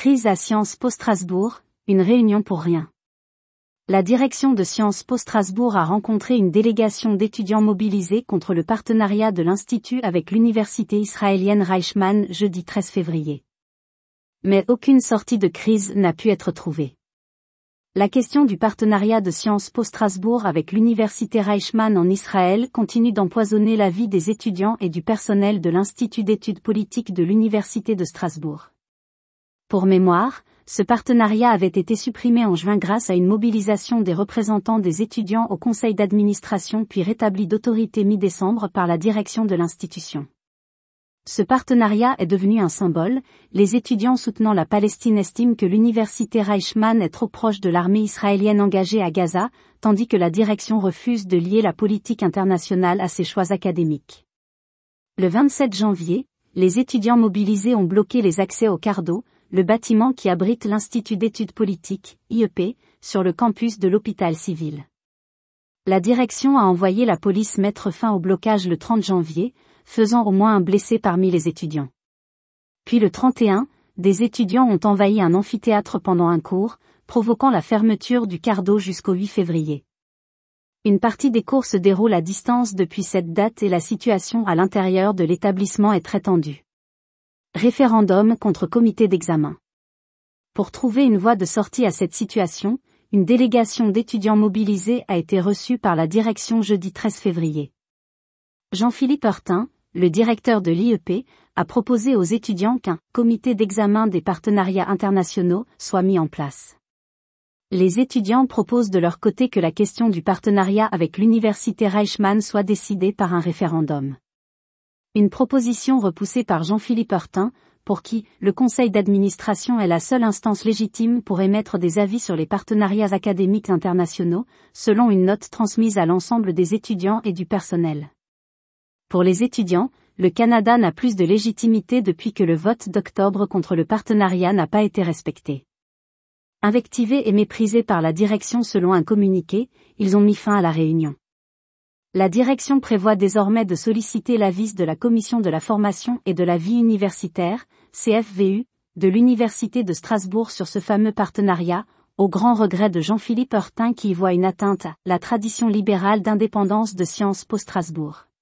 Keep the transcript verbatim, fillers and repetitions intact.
Crise à Sciences Po Strasbourg, une réunion pour rien. La direction de Sciences Po Strasbourg a rencontré une délégation d'étudiants mobilisés contre le partenariat de l'Institut avec l'université israélienne Reichmann jeudi treize février. Mais aucune sortie de crise n'a pu être trouvée. La question du partenariat de Sciences Po Strasbourg avec l'université Reichmann en Israël continue d'empoisonner la vie des étudiants et du personnel de l'Institut d'études politiques de l'université de Strasbourg. Pour mémoire, ce partenariat avait été supprimé en juin grâce à une mobilisation des représentants des étudiants au conseil d'administration puis rétabli d'autorité mi-décembre par la direction de l'institution. Ce partenariat est devenu un symbole, les étudiants soutenant la Palestine estiment que l'université Reichmann est trop proche de l'armée israélienne engagée à Gaza, tandis que la direction refuse de lier la politique internationale à ses choix académiques. Le vingt-sept janvier, les étudiants mobilisés ont bloqué les accès au Cardo, le bâtiment qui abrite l'Institut d'études politiques, I E P, sur le campus de l'hôpital civil. La direction a envoyé la police mettre fin au blocage le trente janvier, faisant au moins un blessé parmi les étudiants. Puis le trente et un, des étudiants ont envahi un amphithéâtre pendant un cours, provoquant la fermeture du Cardo jusqu'au huit février. Une partie des cours se déroule à distance depuis cette date et la situation à l'intérieur de l'établissement est très tendue. Référendum contre comité d'examen. Pour trouver une voie de sortie à cette situation, une délégation d'étudiants mobilisés a été reçue par la direction jeudi treize février. Jean-Philippe Heurtin, le directeur de l'I E P, a proposé aux étudiants qu'un « comité d'examen des partenariats internationaux » soit mis en place. Les étudiants proposent de leur côté que la question du partenariat avec l'université Reichmann soit décidée par un référendum. Une proposition repoussée par Jean-Philippe Heurtin, pour qui le conseil d'administration est la seule instance légitime pour émettre des avis sur les partenariats académiques internationaux, selon une note transmise à l'ensemble des étudiants et du personnel. Pour les étudiants, le Canada n'a plus de légitimité depuis que le vote d'octobre contre le partenariat n'a pas été respecté. Invectivés et méprisés par la direction selon un communiqué, ils ont mis fin à la réunion. La direction prévoit désormais de solliciter l'avis de la Commission de la formation et de la vie universitaire, C F V U, de l'Université de Strasbourg sur ce fameux partenariat, au grand regret de Jean-Philippe Heurtin qui y voit une atteinte à la tradition libérale d'indépendance de Sciences Po Strasbourg.